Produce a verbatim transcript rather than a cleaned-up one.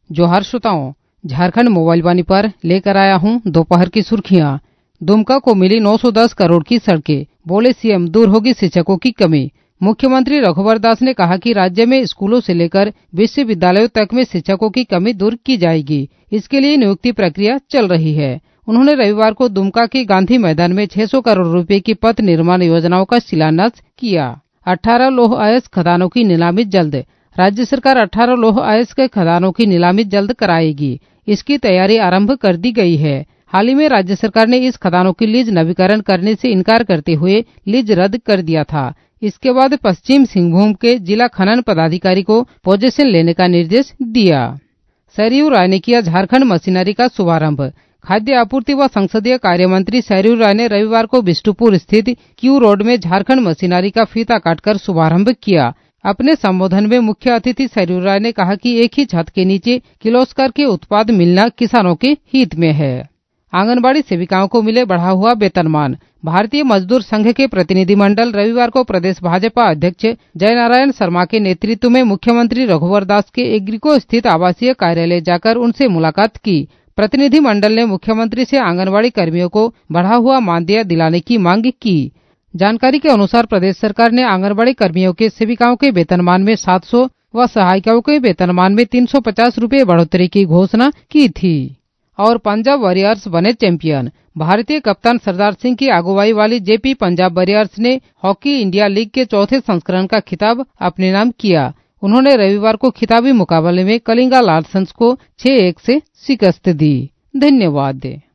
जोहार श्रोताओं, झारखंड मोबाइल वाणी पर लेकर आया हूं दोपहर की सुर्खियां। दुमका को मिली नौ सौ दस करोड़ की सड़कें, बोले सीएम दूर होगी शिक्षकों की कमी। मुख्यमंत्री रघुवर दास ने कहा कि राज्य में स्कूलों से लेकर विश्वविद्यालयों तक में शिक्षकों की कमी दूर की जाएगी। इसके लिए नियुक्ति प्रक्रिया चल रही है। उन्होंने रविवार को दुमका के गांधी मैदान में छह सौ करोड़ रुपए की पथ निर्माण योजनाओं का शिलान्यास किया। अठारह लौह अयस्क खदानों की नीलामी जल्द। राज्य सरकार अठारह लौह अयस्क खदानों की नीलामी जल्द कराएगी। इसकी तैयारी आरंभ कर दी गई है। हाल ही में राज्य सरकार ने इस खदानों की लीज नवीकरण करने से इनकार करते हुए लीज रद्द कर दिया था। इसके बाद पश्चिम सिंहभूम के जिला खनन पदाधिकारी को पोजीशन लेने का निर्देश दिया। सरयू राय ने किया झारखंड मशीनरी का शुभारंभ। खाद्य आपूर्ति व संसदीय कार्य मंत्री सरयू राय ने रविवार को बिष्टुपुर स्थित क्यू रोड में झारखंड मशीनरी का फीता काटकर शुभारंभ किया। अपने संबोधन में मुख्य अतिथि सरयू राय ने कहा कि एक ही छत के नीचे किर्लोस्कर के उत्पाद मिलना किसानों के हित में है। आंगनबाड़ी सेविकाओं को मिले बढ़ा हुआ वेतनमान। भारतीय मजदूर संघ के प्रतिनिधिमंडल रविवार को प्रदेश भाजपा अध्यक्ष जयनारायण शर्मा के नेतृत्व में मुख्यमंत्री रघुवर दास के एग्रीको स्थित आवासीय कार्यालय जाकर उनसे मुलाकात की। प्रतिनिधिमंडल ने मुख्यमंत्री से आंगनबाड़ी कर्मियों को बढ़ा हुआ मानदेय दिलाने की मांग की। जानकारी के अनुसार प्रदेश सरकार ने आंगनबाड़ी कर्मियों के सेविकाओं के वेतनमान में सात सौ व सहायिकाओं के वेतनमान में तीन सौ पचास रूपये बढ़ोतरी की घोषणा की थी। और पंजाब वॉरियर्स बने चैंपियन। भारतीय कप्तान सरदार सिंह की अगुवाई वाली जेपी पंजाब वॉरियर्स ने हॉकी इंडिया लीग के चौथे संस्करण का खिताब अपने नाम किया। उन्होंने रविवार को खिताबी मुकाबले में कलिंगा लार्सन्स को छह एक से शिकस्त दी। धन्यवाद।